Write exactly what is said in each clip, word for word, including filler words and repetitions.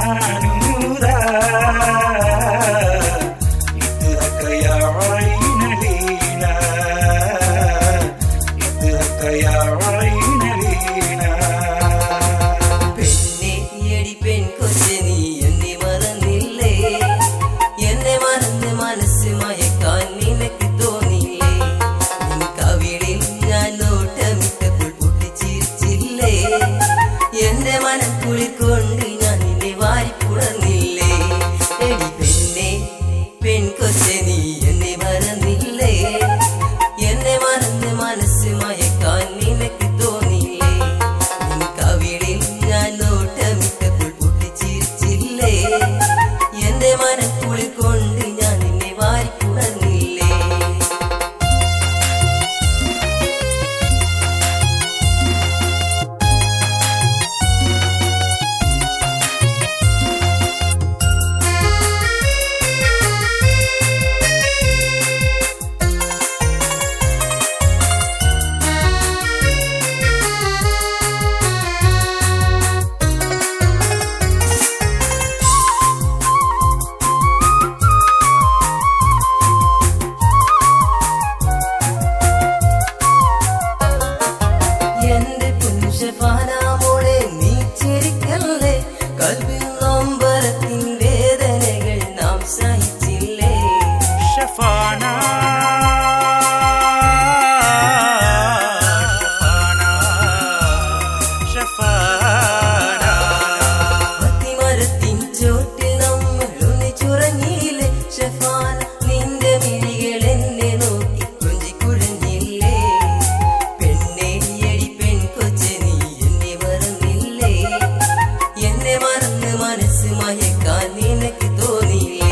نورا يدهك يا عين لينا يدهك يا عين لينا പെണ്ണേ എടി പെൺകൊച്ചേ നീ എന്നെ മറന്നില്ലേ എന്നെ മറന്ന് മനസ്സ് മയക്കാൻ നിനക്ക് തോന്നില്ലേ നിൻ കവിളിൽ ഞാൻ നോട്ടമിട്ടപ്പോൾ പൊട്ടിച്ചിരിച്ചില്ലേ എന്റെ മനം കുളിർക്കൊണ്ട് ഞാൻ നിന്നെ വാരിപ്പുണർന്നില്ലേ എടി പെണ്ണേ പെൺകൊച്ചേ നീ എന്നെ മറന്നില്ലേ എന്നെ മറന്ന് മനസ്സ് മയക്കാൻ നിനക്ക് തോന്നില്ലേ നിൻ കവിളിൽ ഞാൻ നോട്ടമിട്ടപ്പോൾ പൊട്ടിച്ചിരിച്ചില്ലേ എന്റെ മനം കുളിർക്കൊണ്ട് ഞാൻ നിന്നെ വാരിപ്പുണർന്നില്ലേ എന്റെ പുരുഷപാനാമോളെ നീ ചിരിക്കല്ലേ കൽവിൽ നൊമ്പരത്തിൻ വേദനകൾ നാം സഹിച്ചില്ലേ شفانا شفانا شفانا അത്തിമരത്തിൻ ചോട്ടിൽ നമ്മൾ ഒന്നിച്ചുറങ്ങിയില്ലേ ഷഫാന നിന്റെ മിഴികൾ എന്നെ നോക്കി കൊഞ്ചിക്കുഴഞ്ഞില്ലേ പെണ്ണേ എടി പെൺകൊച്ചേ നീ എന്നെ മറന്നില്ലേ എന്നെ മറന്ന് മനസ്സ് മയക്കാൻ നിനക്ക് തോന്നിയില്ലേ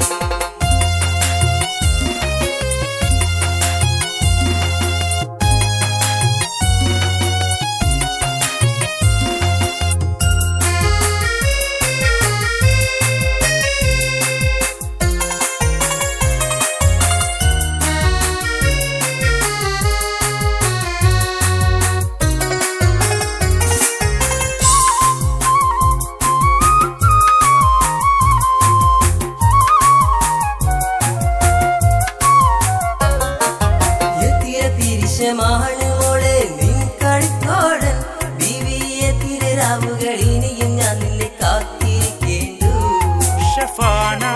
എത്തിയ തിരിശമാണ് മോളെ നിൻ കളിത്തോടൻ ബീവിയെ തിരരാവുകൾ ഇനിയും ഞാൻ നിന്നെ കാത്തിരിക്കേണ്ടു شفانا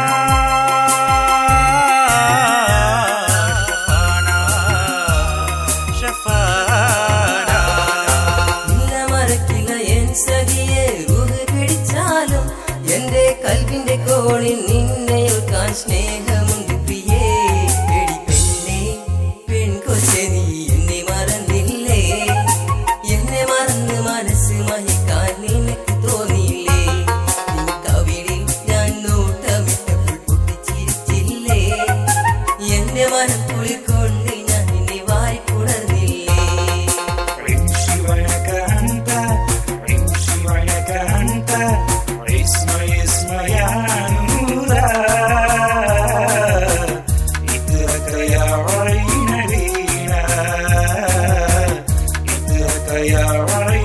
شفانا شفانا ഇല്ല മറക്കില്ല എൻ സഖിയെ റൂഹ് പിടിച്ചാലും എന്റെ കൽവിന്റെ കോണിൽ നിന്നെ ഓർക്കാൻ സ്നേഹമുണ്ട് പ്രിയേ എടി പെണ്ണേ പെൺകൊച്ചേ നീ എന്നെ മറന്നില്ലേ എന്നെ മറന്ന് മനസ്സ് മയക്കാൻ നിനക്ക് തോന്നിയില്ലേ നിൻ കവിളിൽ ഞാൻ നോട്ടമിട്ടപ്പോൾ പൊട്ടിച്ചിരിച്ചില്ലേ എന്റെ മനം കുളിർക്കൊണ്ട് ഞാൻ നിന്നെ വാരിപ്പുണർന്നില്ലേ عيشي وينك أنت عيشي وينك أنت اسمي اسمي يا نورا يدهك يا عين لينا يدهك يا عين